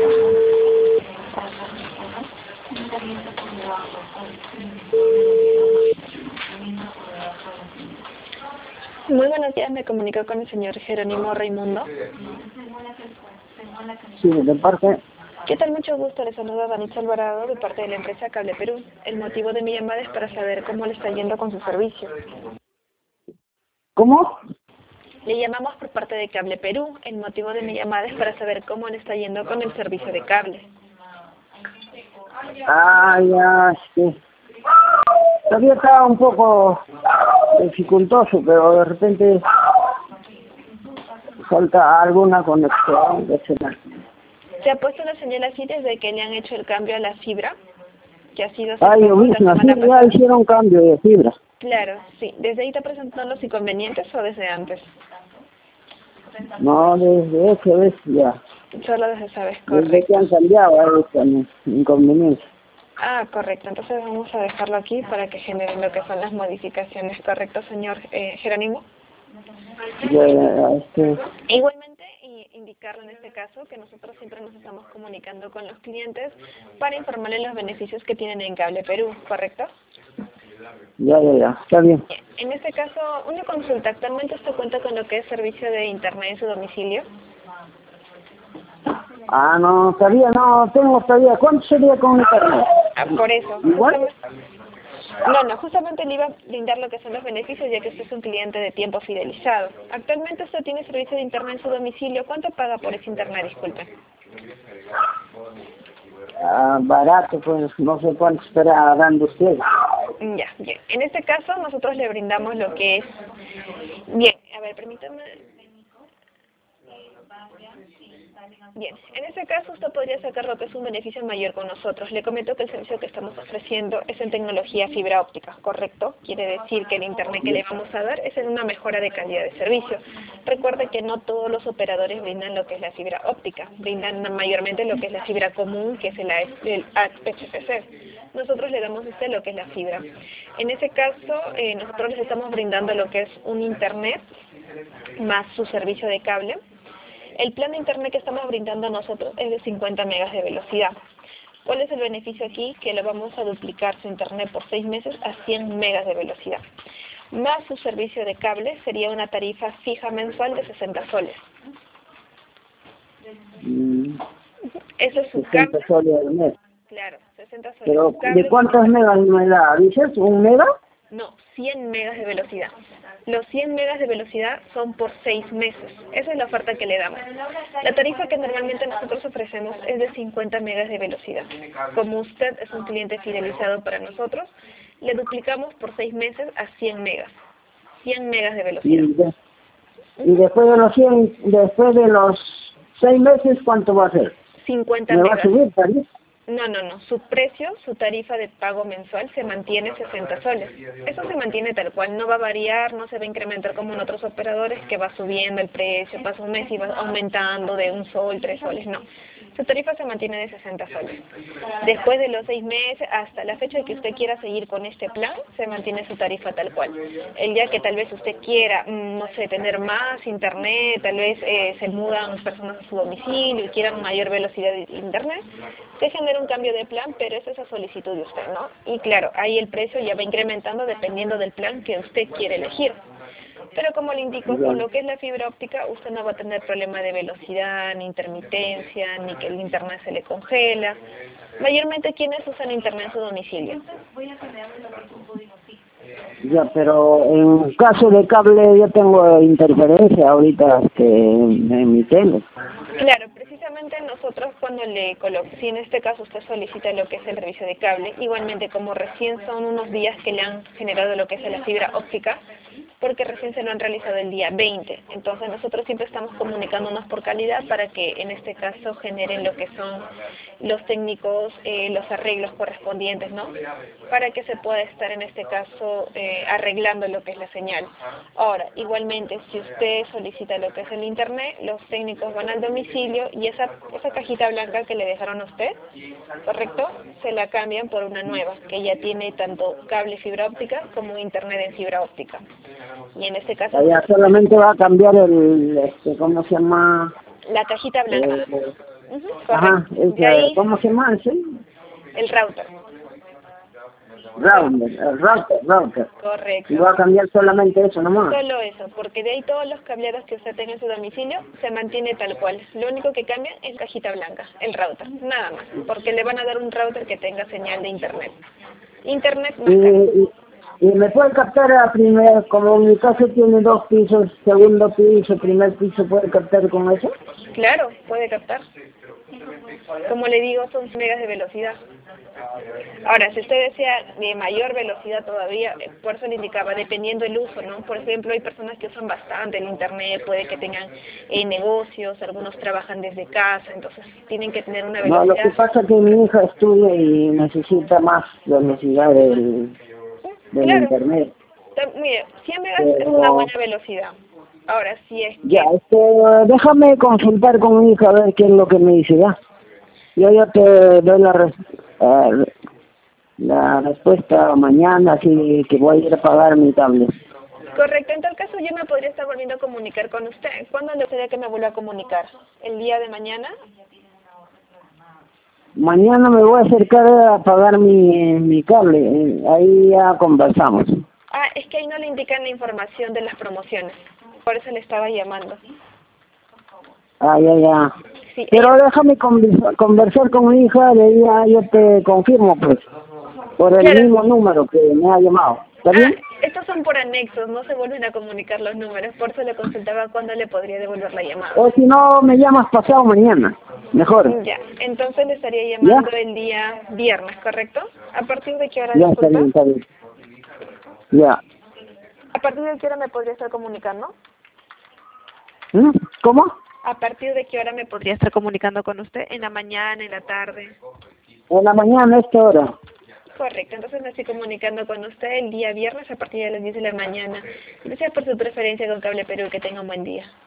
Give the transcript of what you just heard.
Muy buenos días, me comunico con el señor Jerónimo Raimundo. Sí, de parte. ¿Qué tal? Mucho gusto, le saluda Danitza Alvarado de parte de la empresa Cable Perú. El motivo de mi llamada es para saber cómo le está yendo con su servicio. ¿Cómo? Le llamamos por parte de Cable Perú. El motivo de mi llamada es para saber cómo le está yendo con el servicio de cable. Ah, ya, sí. Todavía estaba un poco dificultoso, pero de repente falta alguna conexión, etcétera. ¿Se ha puesto una señal así desde que le han hecho el cambio a la fibra? Que ha sido Ah, yo mismo, así ya hicieron cambio de fibra. Claro, sí. ¿Desde ahí está presentando los inconvenientes o desde antes? No, desde esa vez ya. Solo desde esa vez, Desde correcto. que han cambiado hay también inconveniencias. Ah, correcto. Entonces vamos a dejarlo aquí para que generen lo que son las modificaciones. ¿Correcto, señor Jerónimo? Igualmente, indicarle en este caso que nosotros siempre nos estamos comunicando con los clientes para informarles los beneficios que tienen en Cable Perú, ¿correcto? Ya, está bien. En este caso, una consulta. ¿Actualmente usted cuenta con lo que es servicio de internet en su domicilio? Ah, no, todavía no tengo todavía. ¿Cuánto sería con internet? Ah, por eso. ¿Igual? Justamente le iba a brindar lo que son los beneficios, ya que usted es un cliente de tiempo fidelizado. Actualmente usted tiene servicio de internet en su domicilio. ¿Cuánto paga por ese internet? Disculpe. Ah, barato, pues no sé cuánto estará dando usted. Ya, bien. En este caso nosotros le brindamos lo que es... Bien, a ver, permítame... Bien, en este caso usted podría sacar lo que es un beneficio mayor con nosotros. Le comento que el servicio que estamos ofreciendo es en tecnología fibra óptica, ¿correcto? Quiere decir que el internet que le vamos a dar es en una mejora de calidad de servicio. Recuerde que no todos los operadores brindan lo que es la fibra óptica, brindan mayormente lo que es la fibra común, que es el HFC. Nosotros le damos a usted lo que es la fibra. En ese caso, nosotros les estamos brindando lo que es un internet más su servicio de cable. El plan de internet que estamos brindando nosotros es de 50 megas de velocidad. ¿Cuál es el beneficio aquí? Que le vamos a duplicar su internet por 6 meses a 100 megas de velocidad. Más su servicio de cable sería una tarifa fija mensual de 60 soles. Eso es su 60 cable. soles al mes. Claro, 60 soles. Pero, ¿de cuántas megas me da? ¿Dices? ¿1 mega? No, 100 megas de velocidad. Los 100 megas de velocidad son por 6 meses. Esa es la oferta que le damos. La tarifa que normalmente nosotros ofrecemos es de 50 megas de velocidad. Como usted es un cliente fidelizado para nosotros, le duplicamos por 6 meses a 100 megas. 100 megas de velocidad. Y después de los 100, después de los 6 meses, ¿cuánto va a ser? 50 ¿Me megas. va a subir también? No. Su precio, su tarifa de pago mensual se mantiene 60 soles. Eso se mantiene tal cual, no va a variar, no se va a incrementar como en otros operadores que va subiendo el precio, pasa un mes y va aumentando de 1 sol, 3 soles, no. Su tarifa se mantiene de 60 soles. Después de los 6 meses, hasta la fecha que usted quiera seguir con este plan, se mantiene su tarifa tal cual. El día que tal vez usted quiera, no sé, tener más internet, tal vez se mudan personas a su domicilio y quieran mayor velocidad de internet, se genera un cambio de plan, pero esa es a solicitud de usted, ¿no? Y claro, ahí el precio ya va incrementando dependiendo del plan que usted quiere elegir. Pero como le indico, con lo que es la fibra óptica, usted no va a tener problema de velocidad, ni intermitencia, ni que el internet se le congela. Mayormente, ¿quiénes usan internet en su domicilio? Ya, pero en caso de cable yo tengo interferencia ahorita en mi tele. Claro, precisamente nosotros cuando si en este caso usted solicita lo que es el servicio de cable, igualmente como recién son unos días que le han generado lo que es la fibra óptica, porque recién se lo han realizado el día 20. Entonces nosotros siempre estamos comunicándonos por calidad para que en este caso generen lo que son los técnicos, los arreglos correspondientes, ¿no? Para que se pueda estar en este caso arreglando lo que es la señal. Ahora, igualmente, si usted solicita lo que es el internet, los técnicos van al domicilio y esa cajita blanca que le dejaron a usted, ¿correcto? Se la cambian por una nueva, que ya tiene tanto cable fibra óptica como internet en fibra óptica. Y en este caso... Allá solamente va a cambiar ¿cómo se llama? La cajita blanca. Ujú, Ajá, correcto. De ahí, ¿cómo se llama ese? el router. Router. Y Correcto. va a cambiar solamente eso nomás. Solo eso, porque de ahí todos los cableados que usted tenga en su domicilio se mantiene tal cual. Lo único que cambia es cajita blanca, el router, nada más, porque le van a dar un router que tenga señal de internet. Internet más caro. Y me puede captar a primer, como mi casa tiene 2 pisos, segundo piso, primer piso, ¿puede captar con eso? Claro, puede captar. Como le digo, son megas de velocidad. Ahora, si usted desea de mayor velocidad todavía, por eso le indicaba, dependiendo del uso, ¿no? Por ejemplo, hay personas que usan bastante el Internet, puede que tengan negocios, algunos trabajan desde casa, entonces tienen que tener una No, lo que velocidad. pasa es que mi hija estudia y necesita más velocidad del Claro, internet. mire, 100 megas es una Pero, buena velocidad. Ahora, si es ya, que, déjame consultar con mi hija a ver qué es lo que me dice, ¿ya? Yo ya te doy la respuesta mañana, así que voy a ir a pagar mi tablet. correcto, en tal caso yo me podría estar volviendo a comunicar con usted. ¿Cuándo le gustaría que me vuelva a comunicar? ¿El día de mañana? Mañana me voy a acercar a pagar mi cable, ahí ya conversamos. Ah, es que ahí no le indican la información de las promociones. Por eso le estaba llamando. Ah, ya. Sí, Pero déjame conversar con mi hija, de ahí ya yo te confirmo, pues, por el claro. mismo número que me ha llamado. ¿Está Ah, bien? estos son por anexos, no se vuelven a comunicar los números. Por eso le consultaba cuándo le podría devolver la llamada. O si no, me llamas pasado mañana. Mejor. Ya, entonces le estaría ¿Ya? llamando el día viernes, ¿correcto? ¿A partir de qué hora, Ya, disculpa? está bien. Ya. ¿A partir de qué hora me podría estar comunicando? ¿Mm? ¿Cómo? ¿A partir de qué hora me podría estar comunicando con usted? ¿En la mañana, en la tarde? En la mañana, a esta hora. Correcto, entonces me estoy comunicando con usted el día viernes a partir de las 10 de la mañana. Gracias por su preferencia con Cable Perú, que tenga un buen día.